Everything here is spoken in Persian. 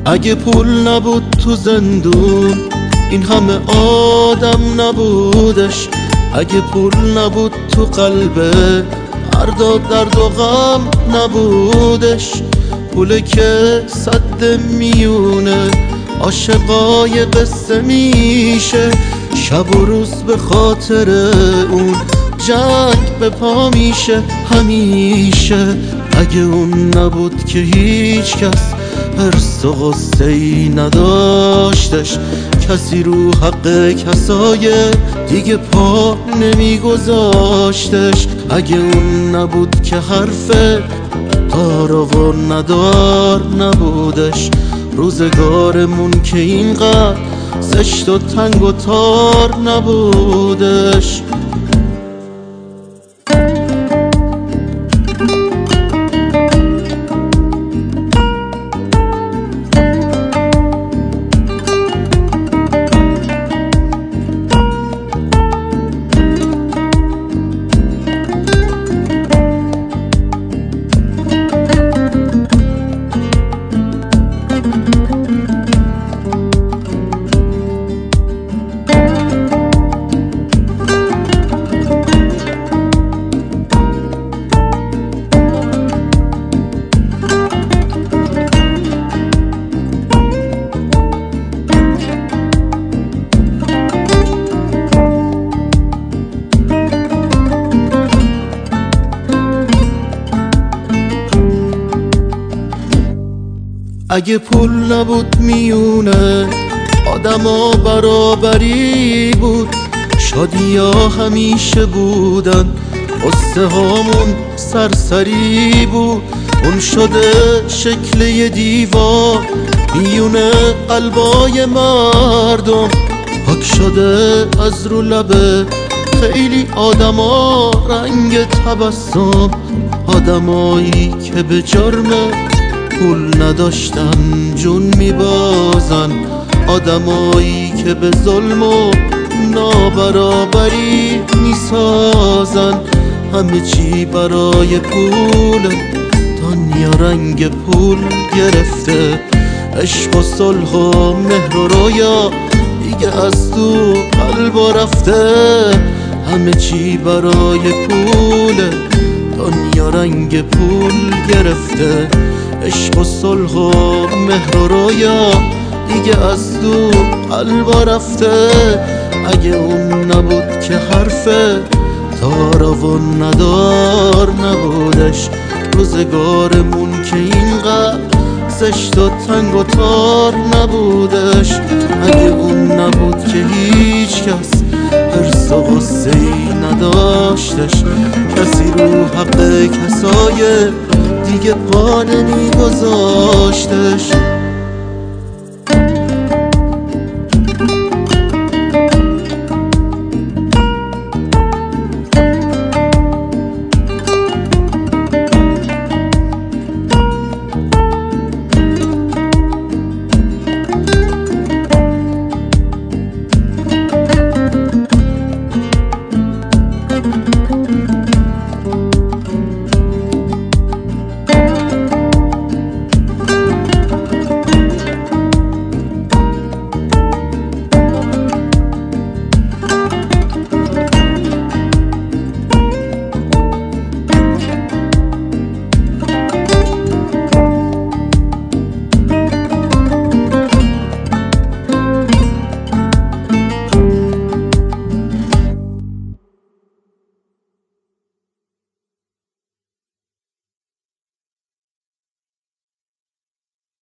اگه پول نبود تو زندون این همه آدم نبودش. اگه پول نبود تو قلبه درد و درد و غم نبودش. پوله که سد میونه عاشقای قصه میشه. شب و روز به خاطر اون جنگ به پا میشه همیشه. اگه اون نبود که هیچ کس حرص و غصه ای نداشتش. کسی رو حق کسای دیگه پا نمیگذاشتش. اگه اون نبود که حرف دار و ندار نبودش. روزگارمون که اینقدر زشت و تنگ و تار نبودش. اگه پول نبود میونه آدما برابری بود. شادیا همیشه بودن قصه هامون سرسری بود. اون شده شکل یه دیوار میونه قلبای مردم. پاک شده از رو لبه خیلی آدما رنگ تبسم. آدمایی که به جرم پول نداشتن جون میبازن. آدمایی که به ظلم و نابرابری میسازن. همه چی برای پول دنیا رنگ پول گرفته. عشق و صلح و مهر و رویا دیگه از تو قلبا رفته. همه چی برای پول دنیا رنگ پول گرفته. عشق و صلح و مهر و رویا دیگه از تو قلبا رفته. اگه اون نبود که حرف دار و ندار نبودش. روزگارمون که اینقدر زشت و تنگ و تار نبودش. اگه اون نبود که هیچ کس حرص و غصه ای نداشتش. کسی رو حق کسای دیگه پا نمیگذاشتش.